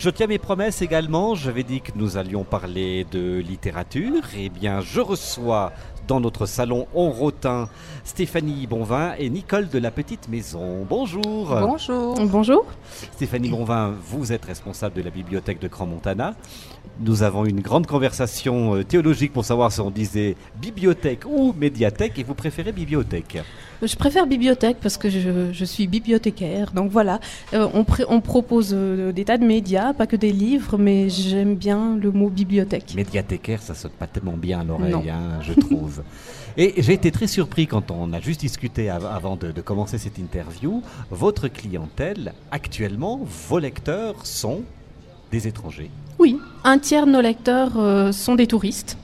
Je tiens mes promesses également, j'avais dit que nous allions parler de littérature. Eh bien, je reçois dans notre salon Honrotin Stéphanie Bonvin et Nicole de la Petite Maison. Bonjour. Bonjour. Bonjour. Stéphanie Bonvin, vous êtes responsable de la bibliothèque de Crans-Montana. Nous avons une grande conversation théologique pour savoir si on disait bibliothèque ou médiathèque, et vous préférez bibliothèque. Je préfère bibliothèque parce que je suis bibliothécaire. Donc voilà, on propose des tas de médias, pas que des livres, mais j'aime bien le mot bibliothèque. Médiathécaire, ça sonne pas tellement bien à l'oreille, je trouve. Et j'ai été très surpris quand on a juste discuté avant de commencer cette interview. Votre clientèle, actuellement, vos lecteurs sont des étrangers. Oui, un tiers de nos lecteurs sont des touristes.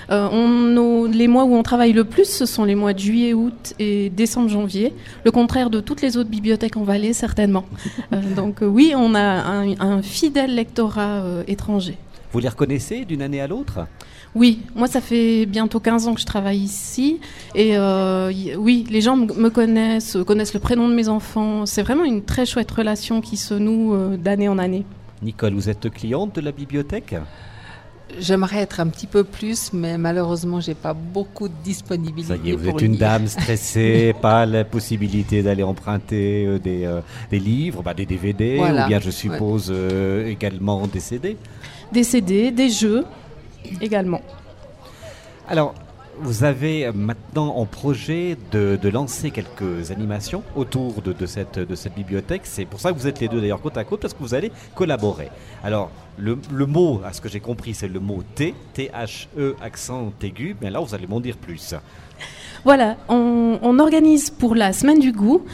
Les mois où on travaille le plus, ce sont les mois de juillet, août et décembre, janvier. Le contraire de toutes les autres bibliothèques en Valais, certainement. Donc oui, on a un fidèle lectorat étranger. Vous les reconnaissez d'une année à l'autre ? Oui, moi ça fait bientôt 15 ans que je travaille ici. Et oui, les gens me connaissent le prénom de mes enfants. C'est vraiment une très chouette relation qui se noue d'année en année. Nicole, vous êtes cliente de la bibliothèque ? J'aimerais être un petit peu plus, mais malheureusement, j'ai pas beaucoup de disponibilité. Ça y est, vous êtes une dame stressée, pas la possibilité d'aller emprunter des livres, des DVD, voilà. Ou bien je suppose également des CD. Des CD, des jeux également. Alors, vous avez maintenant en projet de lancer quelques animations autour de cette bibliothèque. C'est pour ça que vous êtes les deux d'ailleurs côte à côte, parce que vous allez collaborer. Alors, le mot, à ce que j'ai compris, c'est le mot T, T-H-E, accent aigu. Mais là, vous allez m'en dire plus. Voilà, on organise pour la Semaine du goût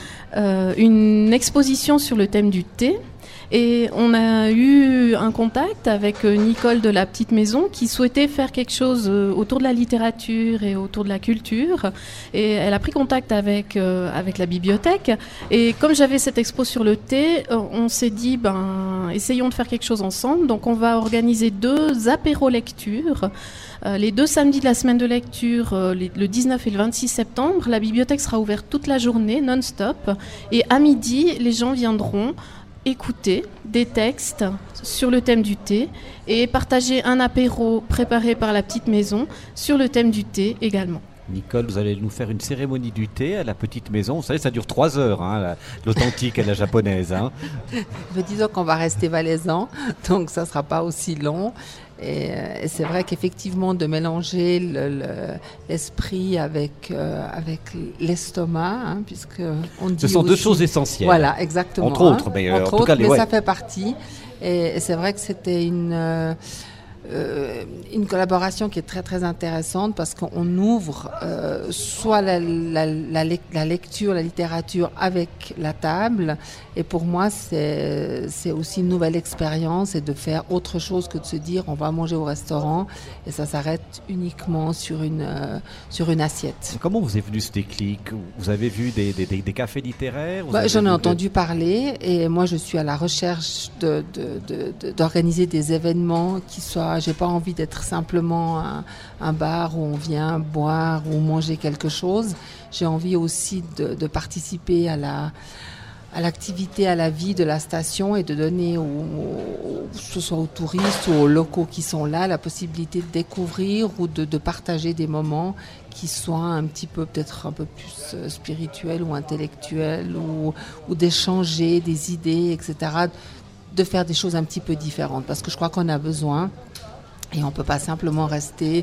une exposition sur le thème du thé. Et on a eu un contact avec Nicole de la Petite Maison qui souhaitait faire quelque chose autour de la littérature et autour de la culture. Et elle a pris contact avec la bibliothèque. Et comme j'avais cette expo sur le thé, on s'est dit, essayons de faire quelque chose ensemble. Donc on va organiser 2 apéros lecture. Les 2 samedis de la semaine de lecture, le 19 et le 26 septembre, la bibliothèque sera ouverte toute la journée, non-stop. Et à midi, les gens viendront écouter des textes sur le thème du thé et partager un apéro préparé par la Petite Maison sur le thème du thé également. Nicole, vous allez nous faire une cérémonie du thé à la Petite Maison. Vous savez, ça dure 3 heures, l'authentique et la japonaise. Mais disons qu'on va rester valaisans, donc ça ne sera pas aussi long. Et c'est vrai qu'effectivement, de mélanger l'esprit avec l'estomac, puisque on dit ce sont aussi, 2 choses essentielles. Voilà, exactement. Entre autres, mais en tout cas, ça fait partie. Et c'est vrai que c'était une collaboration qui est très très intéressante parce qu'on ouvre soit la lecture, la littérature avec la table, et pour moi c'est aussi une nouvelle expérience et de faire autre chose que de se dire on va manger au restaurant et ça s'arrête uniquement sur une assiette. Comment vous est venu ce déclic ? Vous avez vu des cafés littéraires ? J'en ai entendu parler et moi je suis à la recherche d'organiser des événements qui soient. J'ai pas envie d'être simplement un bar où on vient boire ou manger quelque chose. J'ai envie aussi de participer à l'activité, à la vie de la station et de donner, que ce soit aux touristes ou aux locaux qui sont là, la possibilité de découvrir ou de partager des moments qui soient peut-être un peu plus spirituels ou intellectuels ou d'échanger des idées, etc., de faire des choses un petit peu différentes parce que je crois qu'on a besoin. Et on ne peut pas simplement rester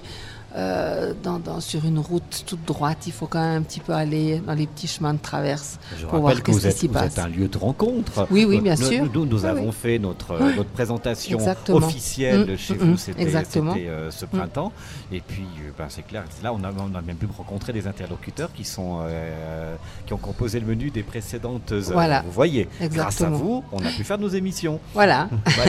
sur une route toute droite. Il faut quand même un petit peu aller dans les petits chemins de traverse pour voir qu'est-ce qui s'y passe. Vous êtes un lieu de rencontre. Oui, bien sûr. Nous avons fait notre présentation officielle chez vous. C'était ce printemps. Et puis, c'est clair. Là, on a même pu rencontrer des interlocuteurs qui ont composé le menu des précédentes heures. Voilà. Vous voyez, exactement. Grâce à vous, on a pu faire nos émissions. Voilà.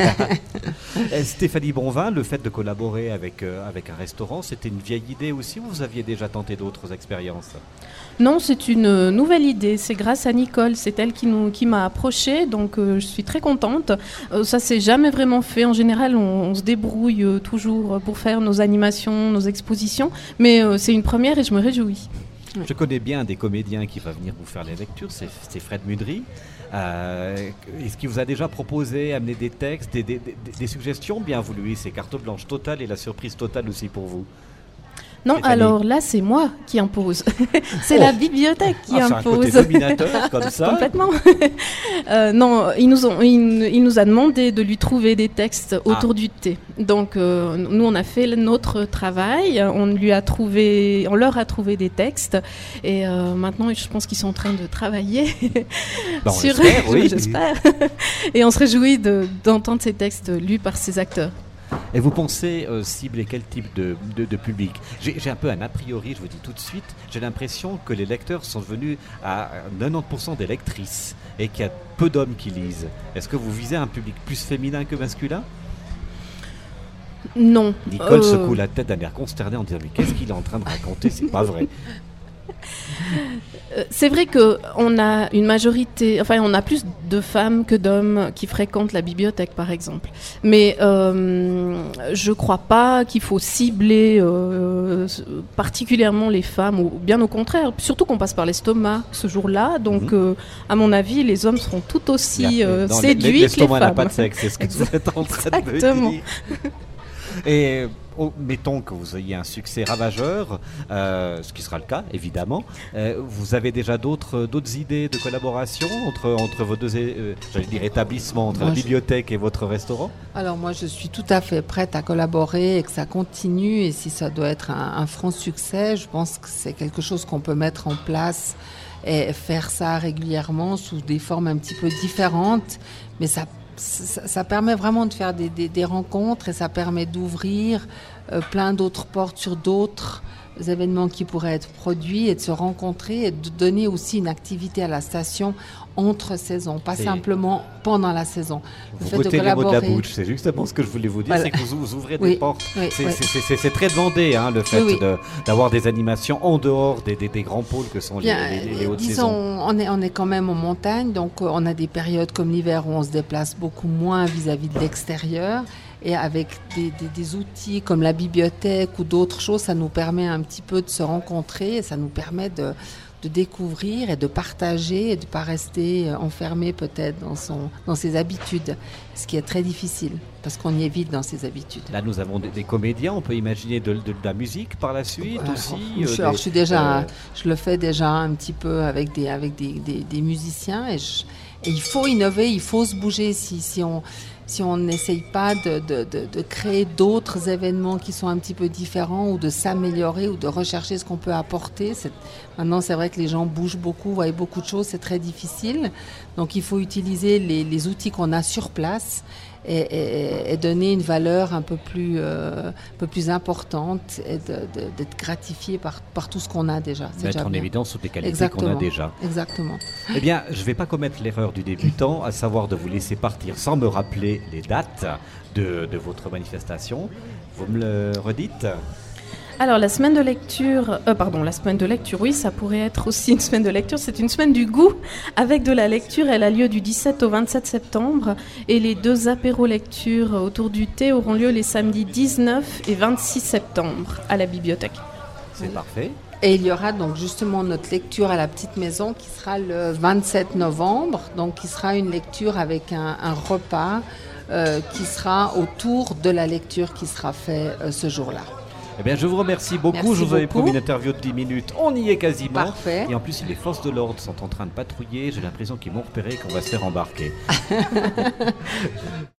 Stéphanie Bonvin, le fait de collaborer avec un restaurant, c'était une vieille idée aussi, ou vous aviez déjà tenté d'autres expériences ? Non, c'est une nouvelle idée. C'est grâce à Nicole. C'est elle qui m'a approchée, donc je suis très contente. Ça s'est jamais vraiment fait. En général, on se débrouille toujours pour faire nos animations, nos expositions, mais c'est une première et je me réjouis. Je connais bien des comédiens qui va venir vous faire les lectures, c'est Fred Mudry. Est-ce qu'il vous a déjà proposé, amener des textes, des suggestions? Bien voulu, c'est carte blanche totale et la surprise totale aussi pour vous. Non, Stéphanie. alors là, c'est moi qui impose. C'est la bibliothèque qui C'est un impose. côté dominateur, comme ça. Complètement. Non, il nous a demandé de lui trouver des textes autour du thé. Donc, nous, on a fait notre travail. On leur a trouvé des textes. Et maintenant, je pense qu'ils sont en train de travailler Bon, sur. on espère, oui. J'espère. Et on se réjouit d'entendre ces textes lus par ces acteurs. Et vous pensez cibler quel type de public? J'ai un peu un a priori, je vous dis tout de suite, j'ai l'impression que les lecteurs sont devenus à 90% des lectrices et qu'il y a peu d'hommes qui lisent. Est-ce que vous visez un public plus féminin que masculin? Non. Nicole secoue la tête d'un air consterné en disant mais qu'est-ce qu'il est en train de raconter? C'est pas vrai. C'est vrai qu'on a une majorité, enfin on a plus de femmes que d'hommes qui fréquentent la bibliothèque par exemple. Mais je crois pas qu'il faut cibler particulièrement les femmes, ou bien au contraire, surtout qu'on passe par l'estomac ce jour-là. Donc à mon avis, les hommes seront tout aussi séduits que les l'estomac n'a femmes. pas de sexe, c'est ce que vous êtes en train de me dire. Et mettons que vous ayez un succès ravageur, ce qui sera le cas évidemment. Vous avez déjà d'autres idées de collaboration entre vos deux j'allais dire établissements, entre la bibliothèque et votre restaurant? Alors moi je suis tout à fait prête à collaborer et que ça continue, et si ça doit être un franc succès, je pense que c'est quelque chose qu'on peut mettre en place et faire ça régulièrement sous des formes un petit peu différentes, mais ça permet vraiment de faire des rencontres, et ça permet d'ouvrir plein d'autres portes sur d'autres événements qui pourraient être produits, et de se rencontrer et de donner aussi une activité à la station entre saisons, pas simplement pendant la saison. Vous goûtez les mots de la bouche, c'est justement ce que je voulais vous dire, voilà. C'est que vous ouvrez des portes. Oui, c'est très demandé, hein, le fait d'avoir des animations en dehors des grands pôles que sont les hautes saisons. On est quand même en montagne, donc on a des périodes comme l'hiver où on se déplace beaucoup moins vis-à-vis de l'extérieur. Et avec des outils comme la bibliothèque ou d'autres choses, ça nous permet un petit peu de se rencontrer, et ça nous permet de découvrir et de partager et de ne pas rester enfermé peut-être dans ses habitudes, ce qui est très difficile parce qu'on y est vite dans ses habitudes. Là, nous avons des comédiens, on peut imaginer de la musique par la suite aussi. Je le fais déjà un petit peu avec des musiciens, et il faut innover, il faut se bouger si on n'essaye pas de créer d'autres événements qui sont un petit peu différents, ou de s'améliorer, ou de rechercher ce qu'on peut apporter. Maintenant, c'est vrai que les gens bougent beaucoup, voient beaucoup de choses, c'est très difficile. Donc, il faut utiliser les outils qu'on a sur place et donner une valeur un peu plus importante, et d'être gratifié par tout ce qu'on a déjà. C'est mettre déjà en bien. évidence toutes les qualités qu'on a déjà. Exactement. Eh bien, je ne vais pas commettre l'erreur du débutant, à savoir de vous laisser partir sans me rappeler les dates de votre manifestation. Vous me le redites ? Alors la semaine de lecture, oui, ça pourrait être aussi une semaine de lecture. C'est une semaine du goût avec de la lecture. Elle a lieu du 17 au 27 septembre, et les 2 apéros lecture autour du thé auront lieu les samedis 19 et 26 septembre à la bibliothèque. C'est parfait. Et il y aura donc justement notre lecture à la petite maison qui sera le 27 novembre, donc qui sera une lecture avec un repas qui sera autour de la lecture qui sera fait ce jour-là. Eh bien, je vous remercie beaucoup. Merci je vous avais beaucoup. promis une interview de 10 minutes. On y est quasiment. Parfait. Et en plus, les forces de l'ordre sont en train de patrouiller. J'ai l'impression qu'ils m'ont repéré et qu'on va se faire embarquer.